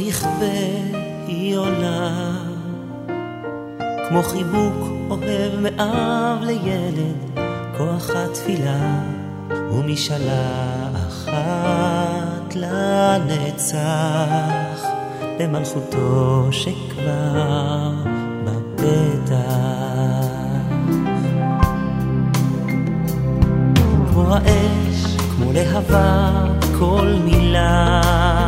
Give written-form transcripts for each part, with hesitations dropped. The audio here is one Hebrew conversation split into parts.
יכבה היא עולה, כמו חיבוק אוהב מאב לילד, כוח התפילה ומשאלה אחת לנצח, למלכותו שכבר בפתח. כמו האש, כמו להבה כל מילה,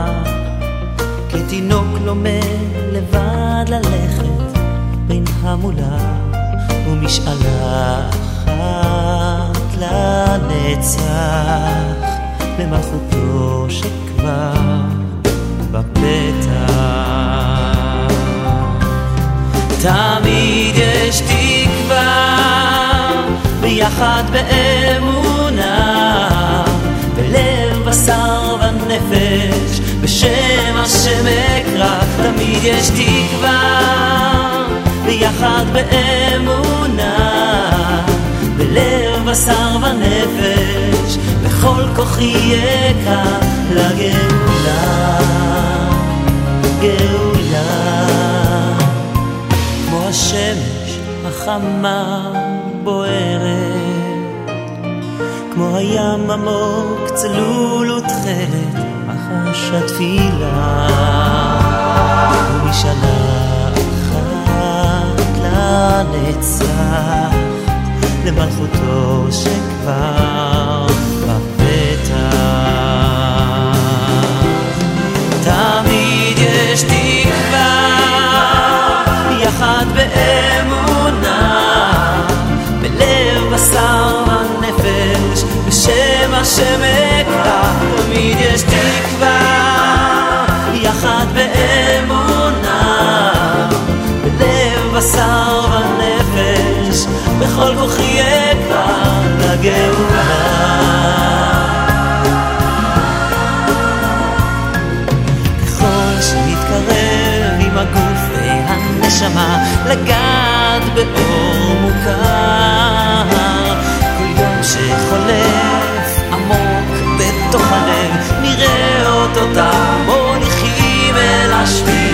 כתינוק לומד לבד ללכת בין המולה, ומשאלה אחת לנצח, למלכותו שכבר בפתח. תמיד יש תקווה, ביחד באמונה, בלב בשר ונפש, בשם השם אקרא. תמיד יש תקווה, ביחד באמונה, בלב בשר ונפש, בכל כוחי אקרא לגאולה, גאולה. כמו השמש החמה בוערת, כמו הים עמוק צלול ותכלת, מחש התפילה ומשאלה אחת לנצח, למלכותו שכבר בפתח. תמיד יש תקווה, יחד באמונה, בלב בשר ונפש, בשם השם אקרא. תמיד יש תקווה, יחד באמונה, בלב בשר ונפש, בכל כוחי אקרא לגאולה. ככל שנתקרב עם הגוף והנשמה לגעת באור מוכר, כל יום שחולף עמוק בתוך הלב נראה אותו מוליכים אל השביל.